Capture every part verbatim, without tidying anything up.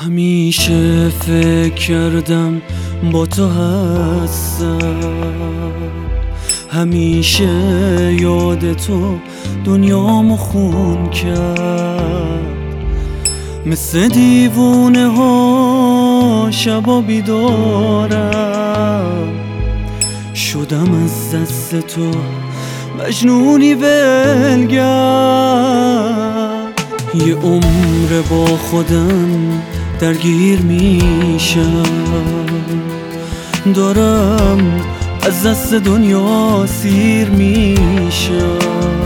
همیشه فکر کردم با تو هستم، همیشه یاد تو دنیامو خون کرد. مثل دیوونه ها شبا بیدارم، شدم از دست تو مجنونی ولگرد. یه عمر با خودم درگیر میشم، دارم از دست دنیا سیر میشم.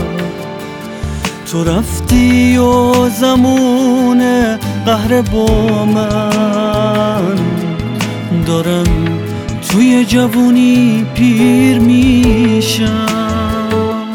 تو رفتی و زمان قهر با من، دارم توی جوونی پیر میشم.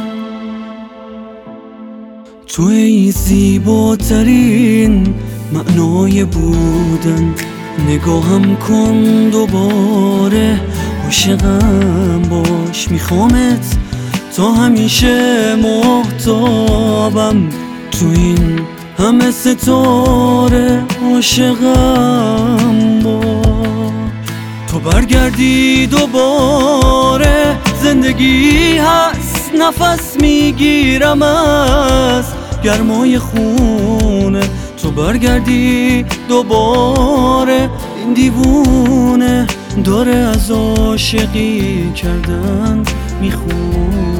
تو ای زیباترین معنای بودن، نگاهم کن دوباره، عاشقم باش، میخوامت تا همیشه محتابم. تو این همه ستاره عاشقم باش. تو برگردی دوباره، زندگی هست نفس میگیرم از گرمای خونه. تو برگردی دوباره، این دیوونه داره از عاشقی کردن میخونه.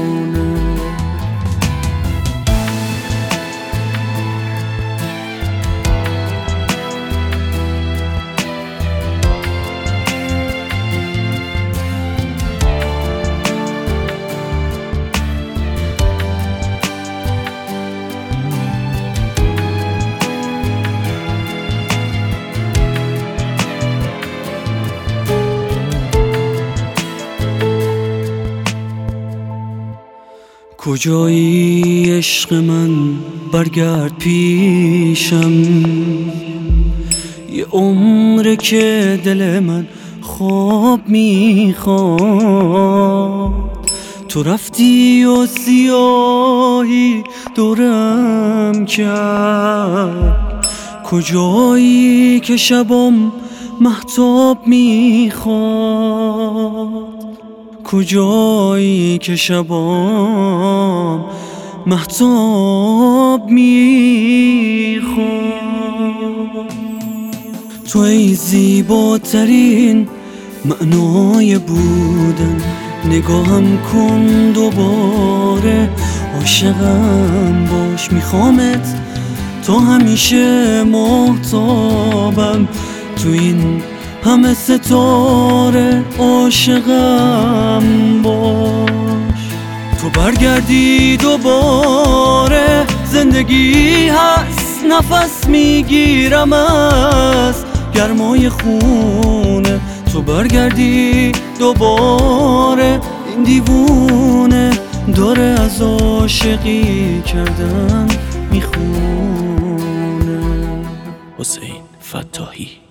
کجایی عشق من، برگرد پیشم. یه عمره که دل من خواب میخواد. تو رفتی و سیاهی دورم کرد. کجایی که شبم مهتاب میخواد، کجایی که شبام مهتاب میخواد. تو ای زیباترین معنای بودن، نگاهم کن دوباره، عاشقم باش، میخوامت تا همیشه محتابم. تو این همه ستاره عاشقم باش. تو برگردی دوباره، زندگی هست نفس میگیرم از گرمای خونه. تو برگردی دوباره، این دیوونه داره از عاشقی کردن میخونه. حسین فتاحی.